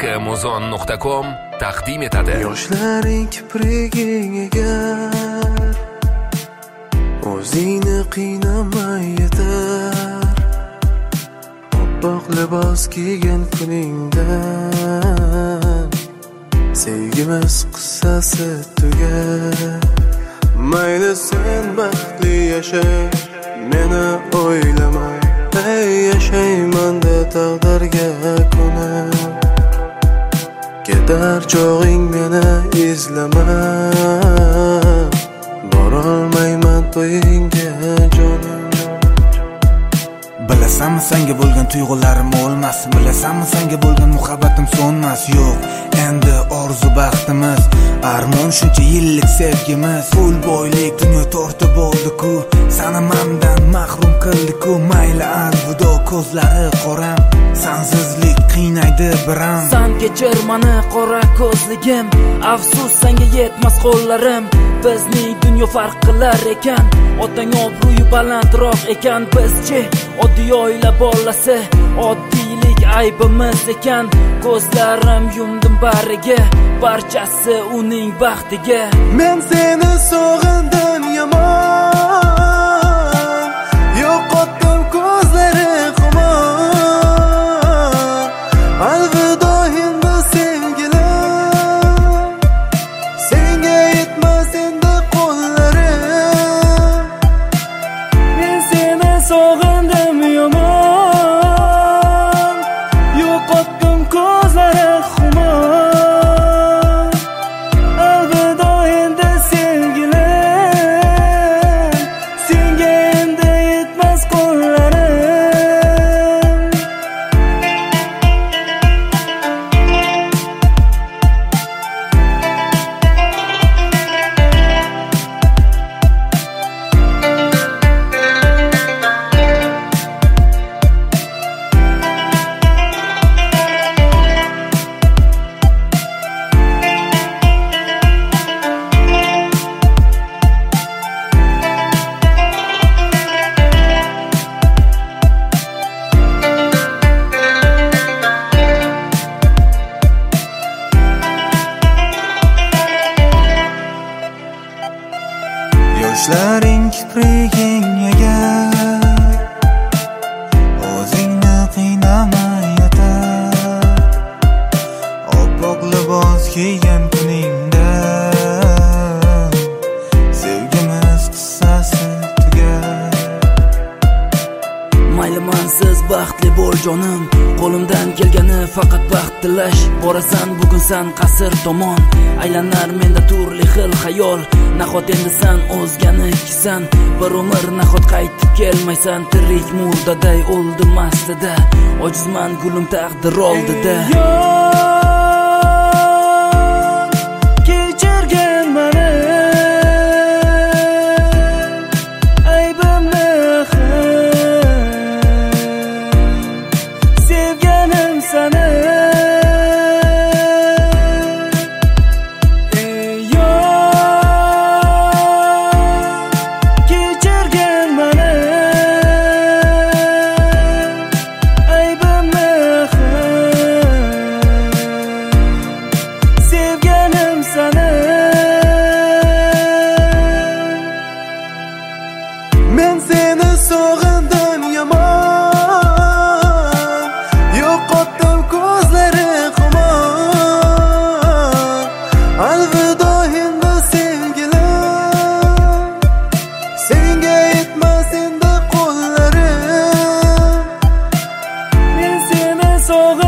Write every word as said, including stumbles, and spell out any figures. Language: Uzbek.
muzon nuqta com taqdim etadi. Yoshlaring kipriging egar, o'zingni qiynamay yetar. Oppoq libos kiygan kuningdan sevgimiz qissasi tugar. Mayli sen baxtli yasha, meni o'ylamay, ey yashayman-da taqdirga ko'nib. Ketar chog'ing meni izlama, borolmayman to'yingga jonim. Bilasanmi senga bo'lgan tuyg'ularim o'lmas, bilasanmi senga bo'lgan muhabbatim so'nmas. Yo'q, endi orzu baxtimiz, armon shuncha yillik sevgimiz. Pul boylik dunyo tortib oldi-ku, seni mendan mahrum qildi-ku. Mayli alvido ko'zlari qoram, sansizlik qiynaydi biram. San kechir mani qora ko'zligim, afsus senga yetmas qo'llarim. Bizning dunyo farq qilar ekan, otang obro'yi balandroq ekan. Bizchi oddiy oila bolasi, oddiylik aybimiz ekan. Ko'zlarim yumdim bariga, barchasi uning baxtiga. Men seni sog'indim yomon, yo'qotdim ko'zlari xumor. Alvido endi sevgilim, senga yetmas endi qo'llarim. Men seni sog'indim yomon, yo'qotdim ko'zlari xumor. Alvido endi sevgilim, senga endi yetmas qo'llarim. Yoshlaring kipriging egar, o'zingni qiynamay yetar. Oppoq libos kiygan kuningdan sevgimiz qissasi tugar. Mayli mansiz baxtli bo'l jonim, qo'limdan kelgani faqat baxt tilash. Borasan bugun san qasr tomon, aylanar menda turli xil xayol. Nahot endi san o'zganikisan, bir umr nahot qaytib kelmaysan. Tirik murdaday o'ldim aslida, ojizman gulim taqdir oldida. Kechirgin meni, aybimni sevganim seni. Men seni sog'indim yomon, yo'qotdim ko'zlari xumor. Alvido endi sevgilim, senga yetmas endi qo'llarim. Men seni sog'indim